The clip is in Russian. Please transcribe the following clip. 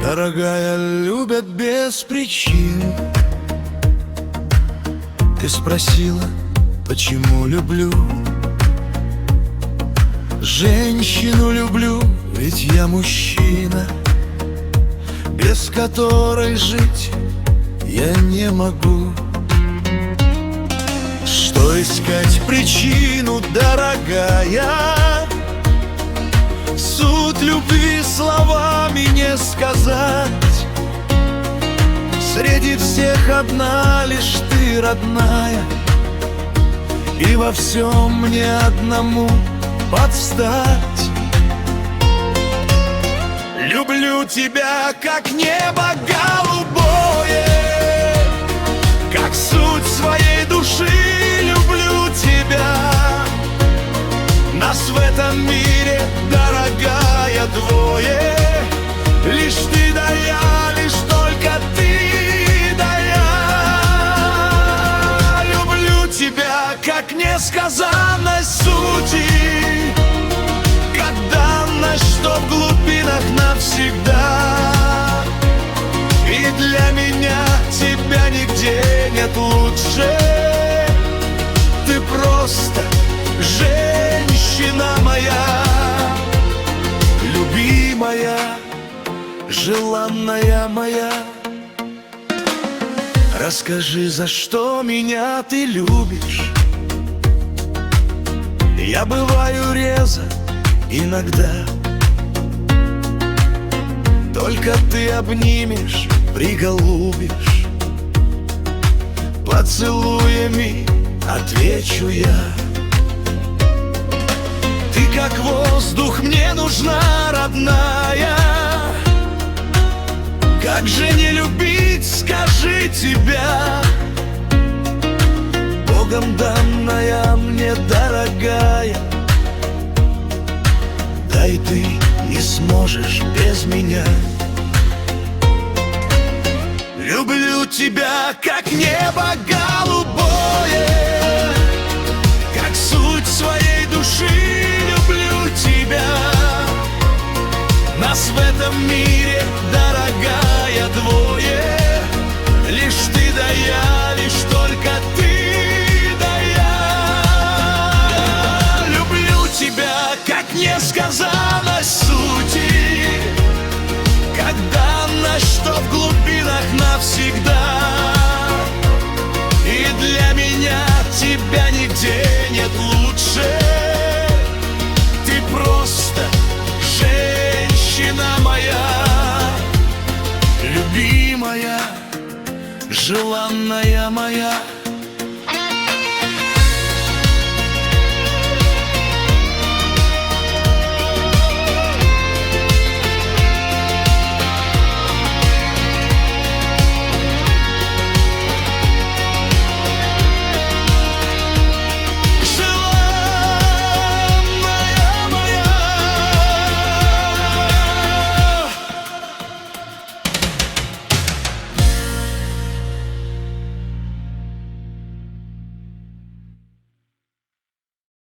Дорогая, любят без причин. Ты спросила, почему люблю. Женщину люблю, ведь я мужчина, без которой жить я не могу. Что искать причину, дорогая? Суть любви словами не сказать. Среди всех одна лишь ты, родная, и во всем мне одному подстать. Люблю тебя, как небо голубое, как суть своей души люблю тебя. Нас в этом мире, дорогая, двое, лишь ты да я, лишь только ты да я. Люблю тебя, как несказанность сути, как данность, что в глубинах навсегда. И для меня тебя нигде нет лучше. Ты просто женщина моя, любимая, желанная моя. Расскажи, за что меня ты любишь? Я бываю резок иногда, только ты обнимешь, приголубишь. Поцелуями отвечу я. Ты как воздух мне нужна, родная. Как же не любить, скажи, тебя? Богом данная мне, дорогая. Да и ты не сможешь без меня. Люблю тебя, как небо голубое, как суть своей души люблю тебя. Нас в этом мире, дорогая, двое, лишь ты да я, лишь только ты да я. Люблю тебя, как несказанность сути, как данность, что в глубинах навсегда. И для меня тебя нигде нет лучше. Ты просто женщина моя, любимая, желанная моя.